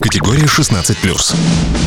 Категория 16+.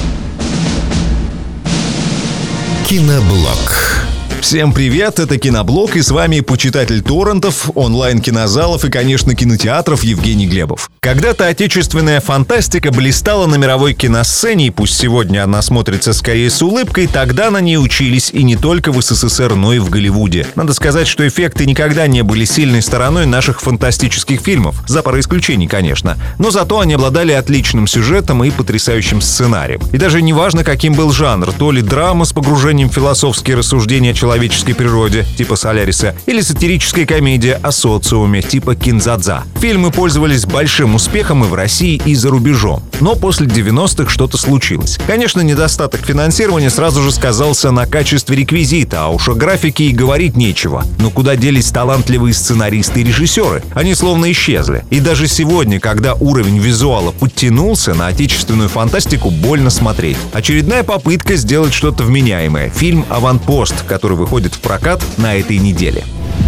Киноблог. Всем привет, это Киноблог, и с вами почитатель торрентов, онлайн-кинозалов и, конечно, кинотеатров Евгений Глебов. Когда-то отечественная фантастика блистала на мировой киносцене, и пусть сегодня она смотрится скорее с улыбкой, тогда на ней учились и не только в СССР, но и в Голливуде. Надо сказать, что эффекты никогда не были сильной стороной наших фантастических фильмов, за парой исключений, конечно, но зато они обладали отличным сюжетом и потрясающим сценарием. И даже не важно, каким был жанр, то ли драма с погружением в философские рассуждения о человеческой природе, типа «Соляриса», или сатирическая комедия о социуме, типа «Кин-дза-дза». Фильмы пользовались большим успехом и в России, и за рубежом. Но после 90-х что-то случилось. Конечно, недостаток финансирования сразу же сказался на качестве реквизита, а уж о графике и говорить нечего. Но куда делись талантливые сценаристы и режиссеры? Они словно исчезли. И даже сегодня, когда уровень визуала подтянулся, на отечественную фантастику больно смотреть. Очередная попытка сделать что-то вменяемое. Фильм «Аванпост», который выходит в прокат на этой неделе.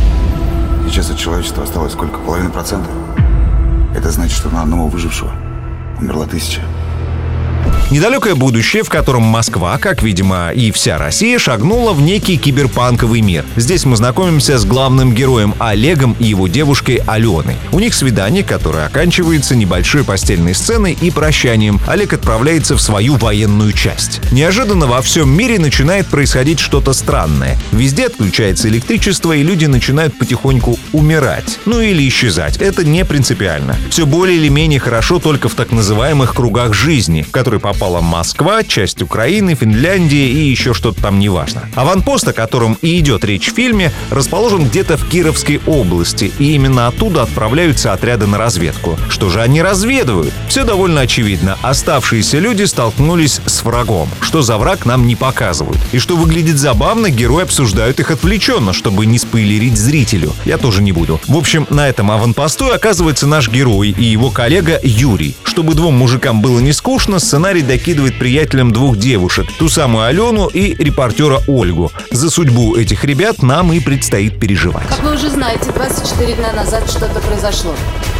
Сейчас от человечества осталось сколько? 0,5%? Это значит, что на одного выжившего умерла 1000. Недалекое будущее, в котором Москва, как, видимо, и вся Россия, шагнула в некий киберпанковый мир. Здесь мы знакомимся с главным героем Олегом и его девушкой Аленой. У них свидание, которое оканчивается небольшой постельной сценой и прощанием. Олег отправляется в свою военную часть. Неожиданно во всем мире начинает происходить что-то странное. Везде отключается электричество, и люди начинают потихоньку умирать. Ну или исчезать. Это не принципиально. Все более или менее хорошо только в так называемых кругах жизни, в которые попала Москва, часть Украины, Финляндия и еще что-то там неважно. Аванпост, о котором и идет речь в фильме, расположен где-то в Кировской области, и именно оттуда отправляются отряды на разведку. Что же они разведывают? Все довольно очевидно. Оставшиеся люди столкнулись с врагом. Что за враг, нам не показывают. И что выглядит забавно, герои обсуждают их отвлеченно, чтобы не спойлерить зрителю. Я тоже не буду. В общем, на этом аванпосту оказывается наш герой и его коллега Юрий. Чтобы двум мужикам было не скучно, сценарий докидывает приятелям двух девушек, ту самую Алену и репортера Ольгу. За судьбу этих ребят нам и предстоит переживать. Как вы уже знаете, 24 дня назад что-то произошло.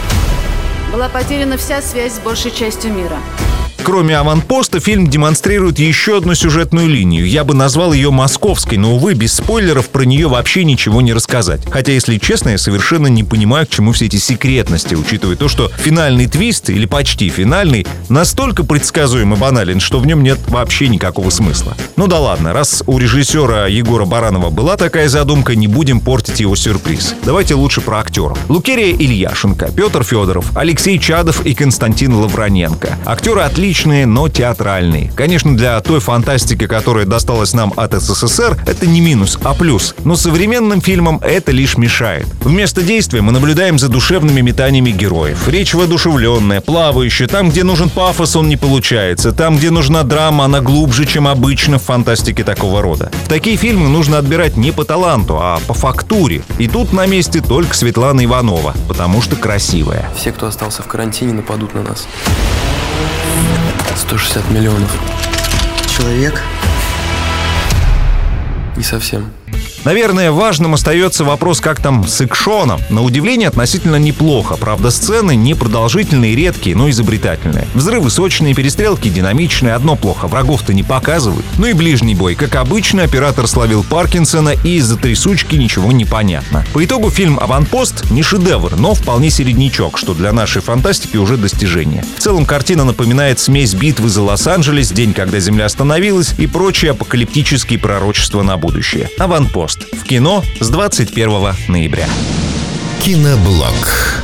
Была потеряна вся связь с большей частью мира. Кроме аванпоста, фильм демонстрирует еще одну сюжетную линию. Я бы назвал ее московской, но, увы, без спойлеров про нее вообще ничего не рассказать. Хотя, если честно, я совершенно не понимаю, к чему все эти секретности, учитывая то, что финальный твист, или почти финальный, настолько предсказуем и банален, что в нем нет вообще никакого смысла. Ну да ладно, раз у режиссера Егора Баранова была такая задумка, не будем портить его сюрприз. Давайте лучше про актеров. Лукерия Ильяшенко, Петр Федоров, Алексей Чадов и Константин Лавроненко. Актеры отличные, но театральные. Конечно, для той фантастики, которая досталась нам от СССР, это не минус, а плюс. Но современным фильмам это лишь мешает. Вместо действия мы наблюдаем за душевными метаниями героев. Речь воодушевленная, плавающая. Там, где нужен пафос, он не получается. Там, где нужна драма, она глубже, чем обычно в фантастике такого рода. В такие фильмы нужно отбирать не по таланту, а по фактуре. И тут на месте только Светлана Иванова, потому что красивая. Все, кто остался в карантине, нападут на нас. 160 миллионов. Человек? Не совсем. Наверное, важным остается вопрос, как там с экшоном. На удивление, относительно неплохо. Правда, сцены не продолжительные, редкие, но изобретательные. Взрывы сочные, перестрелки динамичные. Одно плохо, врагов-то не показывают. Ну и ближний бой. Как обычно, оператор словил Паркинсона, и из-за трясучки ничего не понятно. По итогу фильм «Аванпост» не шедевр, но вполне середнячок, что для нашей фантастики уже достижение. В целом, картина напоминает смесь битвы за Лос-Анджелес, день, когда Земля остановилась, и прочие апокалиптические пророчества на будущее. «Аванпост» в кино с 21 ноября. Киноблог.